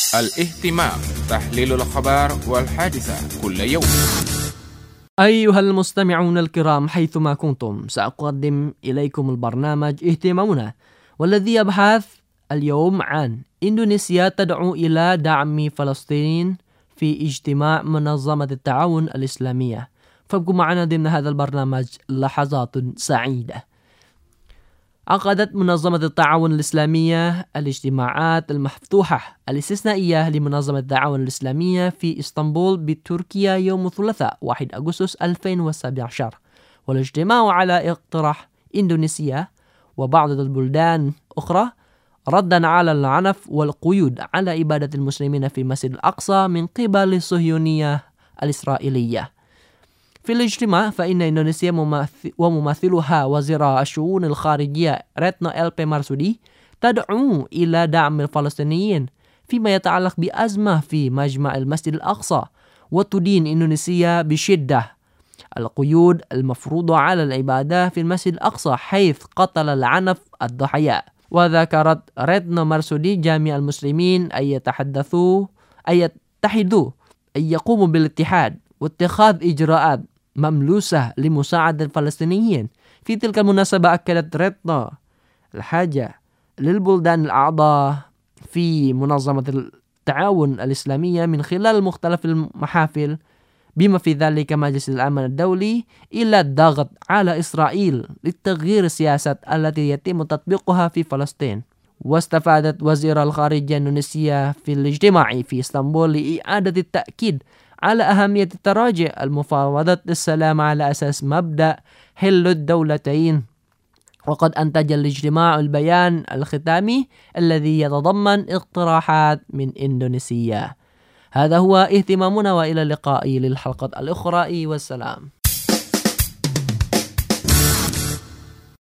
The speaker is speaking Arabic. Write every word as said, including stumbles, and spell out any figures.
الاهتمام، تحليل الأخبار والحادثة كل يوم. أيها المستمعون الكرام حيثما كنتم، سأقدم إليكم البرنامج اهتمامنا، والذي يبحث اليوم عن إندونيسيا تدعو إلى دعم فلسطين في اجتماع منظمة التعاون الإسلامية. فابقوا معنا ضمن هذا البرنامج لحظات سعيدة. عقدت منظمة التعاون الإسلامية الاجتماعات المفتوحة الاستثنائية لمنظمة التعاون الإسلامية في إسطنبول بتركيا يوم الثلاثاء واحد أغسطس ألفين وسبعة عشر، والاجتماع على اقتراح إندونيسيا وبعض البلدان أخرى ردا على العنف والقيود على عبادة المسلمين في المسجد الأقصى من قبل الصهيونية الإسرائيلية. في الاجتماع فإن إندونيسيا وممثلها وزير الشؤون الخارجية ريتنو إل بي مارسودي تدعو إلى دعم الفلسطينيين فيما يتعلق بأزمة في مجمع المسجد الأقصى، وتدين إندونيسيا بشدة القيود المفروضة على العبادة في المسجد الأقصى حيث قتل العنف الضحايا. وذكرت ريتنو مارسودي جميع المسلمين أن يتحدثوا أن يتحدوا أن يقوموا بالاتحاد واتخاذ إجراءات مملوسة لمساعدة الفلسطينيين. في تلك المناسبة أكدت ريتنو الحاجة للبلدان الأعضاء في منظمة التعاون الإسلامية من خلال مختلف المحافل بما في ذلك مجلس الأمن الدولي إلى الضغط على إسرائيل لتغيير السياسة التي يتم تطبيقها في فلسطين. واستفادت وزير الخارجية الإندونيسية في الاجتماع في اسطنبول لإعادة التأكيد على أهمية التراجع المفاوضات السلام على أساس مبدأ حل الدولتين. وقد أنتج الاجتماع البيان الختامي الذي يتضمن اقتراحات من إندونيسيا. هذا هو اهتمامنا، وإلى اللقاء للحلقة الأخرى والسلام.